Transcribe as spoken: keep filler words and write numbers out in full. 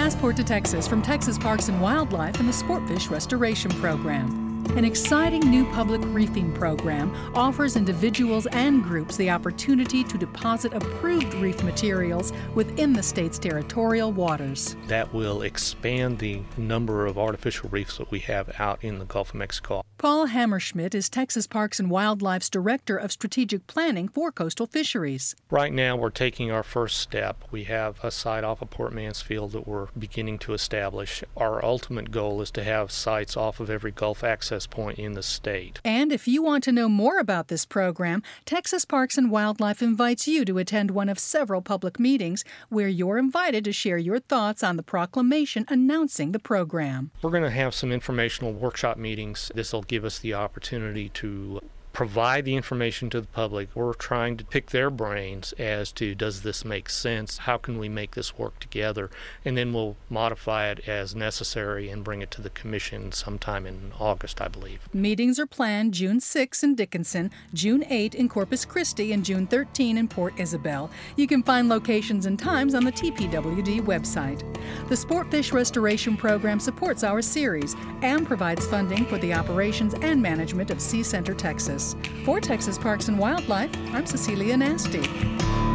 Passport to Texas from Texas Parks and Wildlife and the Sportfish Restoration Program. An exciting new public reefing program offers individuals and groups the opportunity to deposit approved reef materials within the state's territorial waters. That will expand the number of artificial reefs that we have out in the Gulf of Mexico. Paul Hammerschmidt is Texas Parks and Wildlife's Director of Strategic Planning for Coastal Fisheries. Right now, we're taking our first step. We have a site off of Port Mansfield that we're beginning to establish. Our ultimate goal is to have sites off of every Gulf access point in the state. And if you want to know more about this program, Texas Parks and Wildlife invites you to attend one of several public meetings where you're invited to share your thoughts on the proclamation announcing the program. We're going to have some informational workshop meetings. This will give us the opportunity to provide the information to the public. We're trying to pick their brains as to, does this make sense? How can we make this work together? And then we'll modify it as necessary and bring it to the commission sometime in August, I believe. Meetings are planned June sixth in Dickinson, June eighth in Corpus Christi, and June thirteenth in Port Isabel. You can find locations and times on the T P W D website. The Sportfish Restoration Program supports our series and provides funding for the operations and management of Sea Center, Texas. For Texas Parks and Wildlife, I'm Cecilia Nasty.